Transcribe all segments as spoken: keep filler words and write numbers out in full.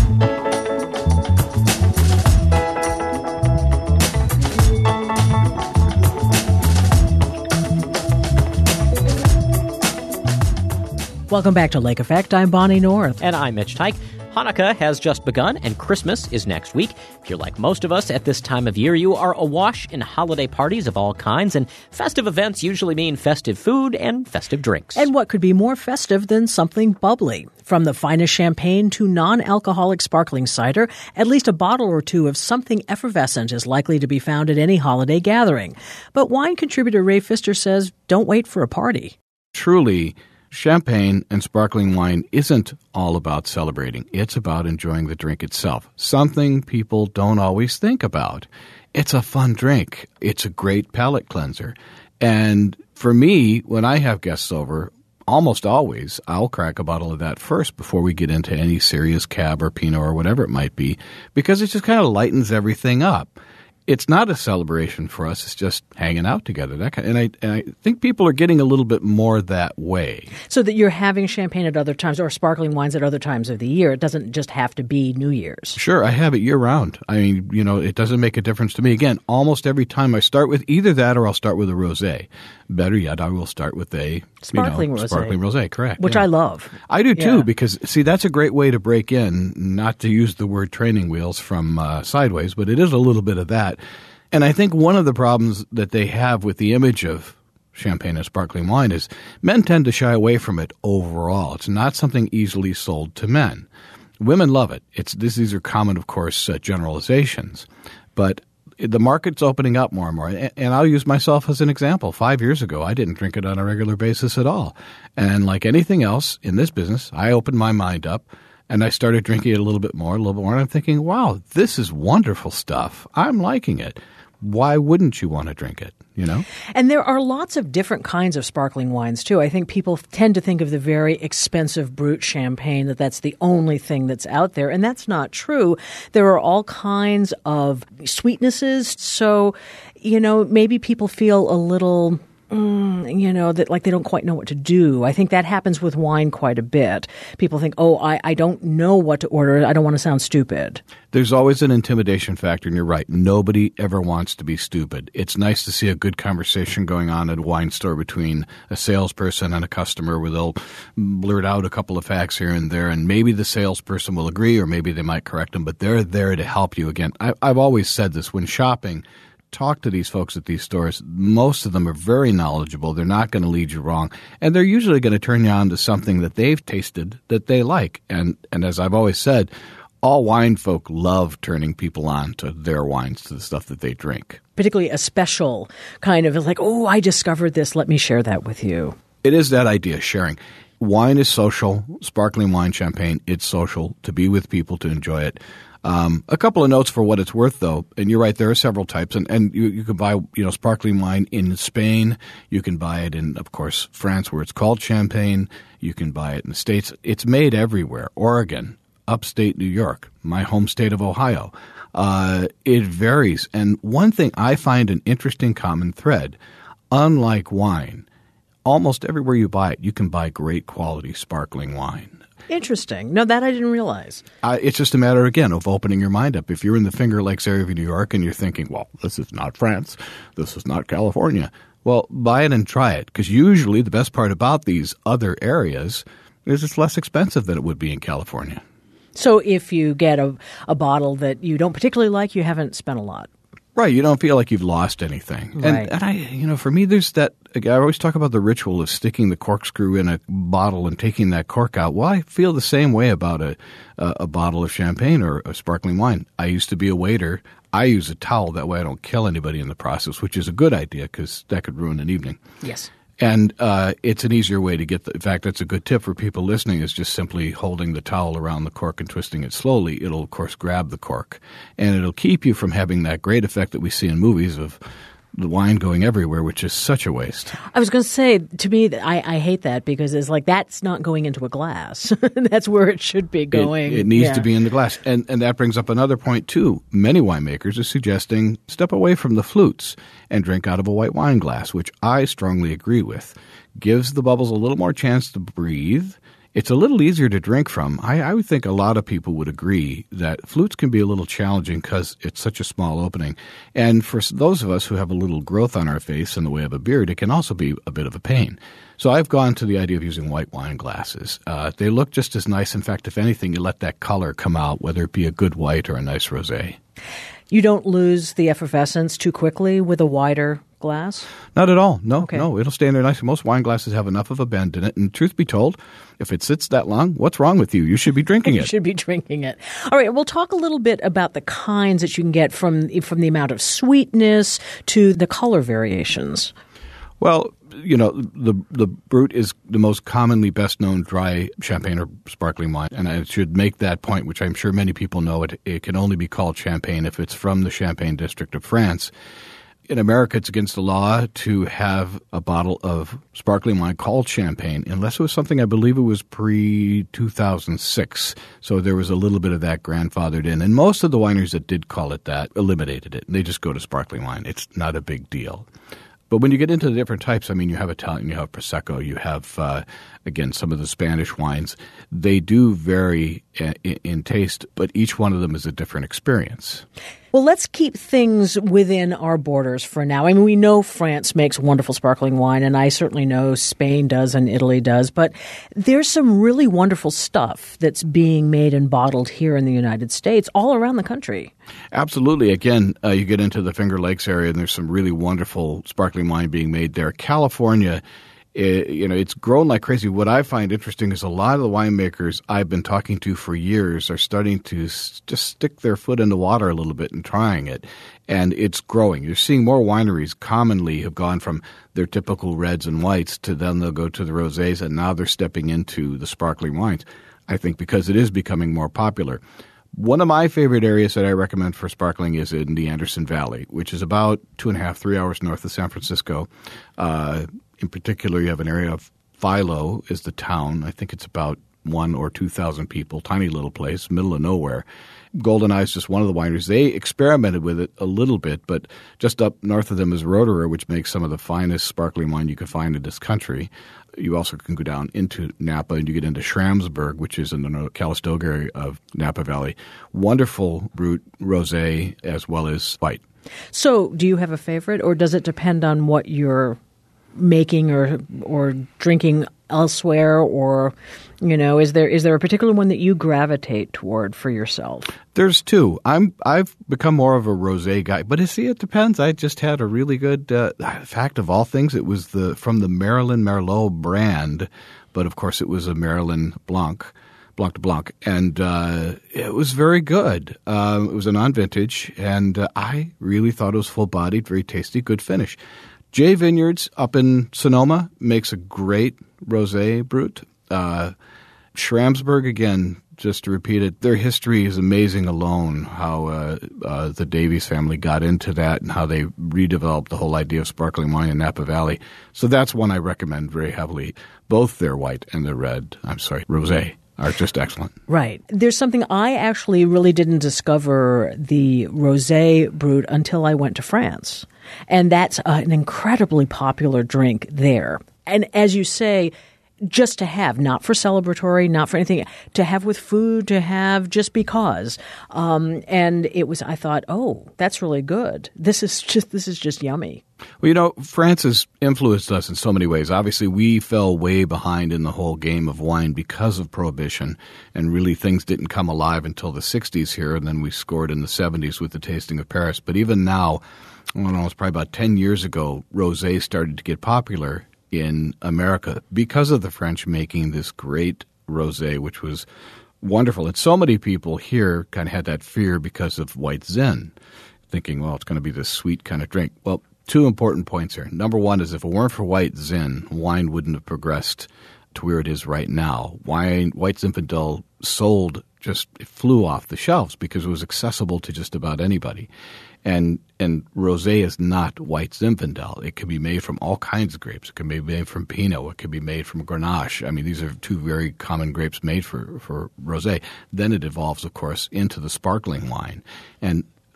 Welcome back to Lake Effect. I'm Bonnie North. And I'm Mitch Tyke. Hanukkah has just begun, and Christmas is next week. If you're like most of us at this time of year, you are awash in holiday parties of all kinds, and festive events usually mean festive food and festive drinks. And what could be more festive than something bubbly? From the finest champagne to non-alcoholic sparkling cider, at least a bottle or two of something effervescent is likely to be found at any holiday gathering. But wine contributor Ray Pfister says, don't wait for a party. Truly, champagne and sparkling wine isn't all about celebrating. It's about enjoying the drink itself, something people don't always think about. It's a fun drink. It's a great palate cleanser. And for me, when I have guests over, almost always, I'll crack a bottle of that first before we get into any serious cab or Pinot or whatever it might be, because it just kind of lightens everything up. It's not a celebration for us. It's just hanging out together. That kind, and I and I think people are getting a little bit more that way. So that you're having champagne at other times or sparkling wines at other times of the year. It doesn't just have to be New Year's. Sure, I have it year-round. I mean, you know, it doesn't make a difference to me. Again, almost every time I start with either that or I'll start with a rosé. Better yet, I will start with a sparkling you know, rosé. Sparkling rosé, correct. Which yeah. I love. I do too, yeah. because, see, that's a great way to break in, not to use the word training wheels from uh, Sideways, but it is a little bit of that. And I think one of the problems that they have with the image of champagne and sparkling wine is men tend to shy away from it overall. It's not something easily sold to men. Women love it. It's this, These are common, of course, uh, generalizations. But the market's opening up more and more. And I'll use myself as an example. Five years ago, I didn't drink it on a regular basis at all. And like anything else in this business, I opened my mind up. And I started drinking it a little bit more, a little bit more, and I'm thinking, wow, this is wonderful stuff. I'm liking it. Why wouldn't you want to drink it, you know? And there are lots of different kinds of sparkling wines, too. I think people tend to think of the very expensive brut champagne, that that's the only thing that's out there, and that's not true. There are all kinds of sweetnesses, so, you know, maybe people feel a little... Mm, you know, that like they don't quite know what to do. I think that happens with wine quite a bit. People think, oh, I, I don't know what to order. I don't want to sound stupid. There's always an intimidation factor, and you're right. Nobody ever wants to be stupid. It's nice to see a good conversation going on at a wine store between a salesperson and a customer where they'll blurt out a couple of facts here and there, and maybe the salesperson will agree or maybe they might correct them, but they're there to help you. Again, I, I've always said this when shopping. Talk to these folks at these stores. Most of them are very knowledgeable. They're not going to lead you wrong. And they're usually going to turn you on to something that they've tasted that they like. And and as I've always said, all wine folk love turning people on to their wines, to the stuff that they drink. Particularly a special kind of like, oh, I discovered this. Let me share that with you. It is that idea, sharing. Wine is social. Sparkling wine, champagne, it's social, to be with people, to enjoy it. Um, a couple of notes for what it's worth, though, and you're right, there are several types, and, and you, you can buy, you know, sparkling wine in Spain. You can buy it in, of course, France, where it's called champagne. You can buy it in the States. It's made everywhere. Oregon, upstate New York, my home state of Ohio. Uh, it varies, and one thing I find an interesting common thread, unlike wine, almost everywhere you buy it, you can buy great quality sparkling wine. Interesting. No, that I didn't realize. Uh, it's just a matter, again, of opening your mind up. If you're in the Finger Lakes area of New York and you're thinking, well, this is not France, this is not California, well, buy it and try it, because usually the best part about these other areas is it's less expensive than it would be in California. So if you get a, a bottle that you don't particularly like, you haven't spent a lot. Right. You don't feel like you've lost anything. Right. And, and I, you know, for me, there's that, I always talk about the ritual of sticking the corkscrew in a bottle and taking that cork out. Well, I feel the same way about a, a, a bottle of champagne or a sparkling wine. I used to be a waiter. I use a towel. That way I don't kill anybody in the process, which is a good idea because that could ruin an evening. Yes. And uh, it's an easier way to get the – in fact, that's a good tip for people listening, is just simply holding the towel around the cork and twisting it slowly. It'll, of course, grab the cork. And it'll keep you from having that great effect that we see in movies of the wine going everywhere, which is such a waste. I was going to say, to me, I, I hate that because it's like that's not going into a glass. That's where it should be going. It, it needs yeah. to be in the glass. And, and that brings up another point, too. Many winemakers are suggesting step away from the flutes and drink out of a white wine glass, which I strongly agree with. Gives the bubbles a little more chance to breathe. It's a little easier to drink from. I, I would think a lot of people would agree that flutes can be a little challenging because it's such a small opening. And for those of us who have a little growth on our face in the way of a beard, it can also be a bit of a pain. So I've gone to the idea of using white wine glasses. Uh, they look just as nice. In fact, if anything, you let that color come out, whether it be a good white or a nice rosé. You don't lose the effervescence too quickly with a wider glass? Not at all. No, okay. no. It'll stay in there nicely. Most wine glasses have enough of a bend in it. And truth be told, if it sits that long, what's wrong with you? You should be drinking it. You should be drinking it. All right. We'll talk a little bit about the kinds that you can get from from the amount of sweetness to the color variations. Well, you know, the the Brut is the most commonly best-known dry champagne or sparkling wine. And I should make that point, which I'm sure many people know. It, it can only be called champagne if it's from the Champagne district of France. In America, it's against the law to have a bottle of sparkling wine called champagne, unless it was something, I believe it was pre two thousand six. So there was a little bit of that grandfathered in. And most of the wineries that did call it that eliminated it. They just go to sparkling wine. It's not a big deal. But when you get into the different types, I mean, you have Italian, you have Prosecco, you have, uh, again, some of the Spanish wines. They do vary in, in taste, but each one of them is a different experience. Well, let's keep things within our borders for now. I mean, we know France makes wonderful sparkling wine, and I certainly know Spain does and Italy does, but there's some really wonderful stuff that's being made and bottled here in the United States all around the country. Absolutely. Again, uh, you get into the Finger Lakes area, and there's some really wonderful sparkling wine being made there. California, It, you know, it's grown like crazy. What I find interesting is a lot of the winemakers I've been talking to for years are starting to s- just stick their foot in the water a little bit and trying it. And it's growing. You're seeing more wineries commonly have gone from their typical reds and whites to then they'll go to the rosés, and now they're stepping into the sparkling wines, I think, because it is becoming more popular. One of my favorite areas that I recommend for sparkling is in the Anderson Valley, which is about two and a half, three hours north of San Francisco. Uh, in particular, you have an area of Philo is the town. I think it's about one or two thousand people, tiny little place, middle of nowhere. Golden Eye is just one of the wineries. They experimented with it a little bit, but just up north of them is Roederer, which makes some of the finest sparkling wine you can find in this country. You also can go down into Napa and you get into Schramsberg, which is in the Calistoga area of Napa Valley. Wonderful Brut rosé as well as white. So do you have a favorite, or does it depend on what you're making or or drinking elsewhere, or, you know, is there is there a particular one that you gravitate toward for yourself? There's two. I'm I've become more of a rosé guy, but you see, it depends. I just had a really good uh, fact of all things. It was the from the Marilyn Merlot brand, but of course it was a Marilyn Blanc. Blanc de Blanc, and uh, it was very good. Uh, it was a non-vintage, and uh, I really thought it was full-bodied, very tasty, good finish. J Vineyards up in Sonoma makes a great rosé Brut. Uh, Schramsberg, again, just to repeat it, their history is amazing alone, how uh, uh, the Davies family got into that and how they redeveloped the whole idea of sparkling wine in Napa Valley. So that's one I recommend very heavily. Both their white and their red, I'm sorry, rosé are just excellent. Right. There's something I actually really didn't discover the rosé Brut until I went to France. And that's uh, an incredibly popular drink there. And as you say, just to have, not for celebratory, not for anything, to have with food, to have just because. Um, and it was, I thought, oh, that's really good. This is just, this is just yummy. Well, you know, France has influenced us in so many ways. Obviously, we fell way behind in the whole game of wine because of Prohibition, and really things didn't come alive until the sixties here, and then we scored in the seventies with the Tasting of Paris. But even now, I don't know, it's probably about ten years ago, rosé started to get popular in America because of the French making this great rosé, which was wonderful. And so many people here kind of had that fear because of White Zin, thinking, well, it's going to be this sweet kind of drink. Well, two important points here. Number one is if it weren't for White Zin, wine wouldn't have progressed to where it is right now. Wine, White Zinfandel sold just, it flew off the shelves because it was accessible to just about anybody. And and rosé is not White Zinfandel. It can be made from all kinds of grapes. It can be made from Pinot. It can be made from Grenache. I mean, these are two very common grapes made for, for rosé. Then it evolves, of course, into the sparkling wine. And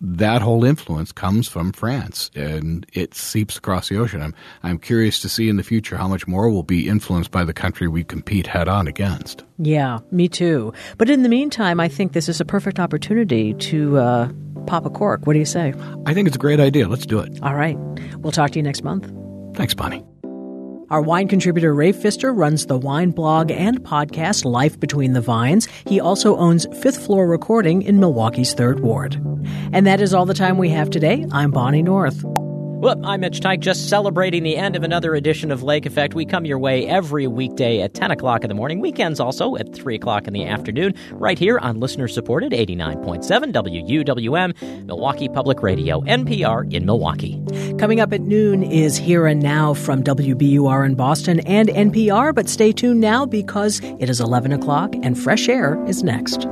that whole influence comes from France, and it seeps across the ocean. I'm, I'm curious to see in the future how much more will be influenced by the country we compete head-on against. Yeah, me too. But in the meantime, I think this is a perfect opportunity to uh, pop a cork. What do you say? I think it's a great idea. Let's do it. All right. We'll talk to you next month. Thanks, Bonnie. Our wine contributor, Ray Pfister, runs the wine blog and podcast Life Between the Vines. He also owns Fifth Floor Recording in Milwaukee's Third Ward. And that is all the time we have today. I'm Bonnie North. Well, I'm Mitch Teich, just celebrating the end of another edition of Lake Effect. We come your way every weekday at ten o'clock in the morning, weekends also at three o'clock in the afternoon, right here on listener-supported eighty-nine point seven W U W M, Milwaukee Public Radio, N P R in Milwaukee. Coming up at noon is Here and Now from W B U R in Boston and N P R, but stay tuned now because it is eleven o'clock and Fresh Air is next.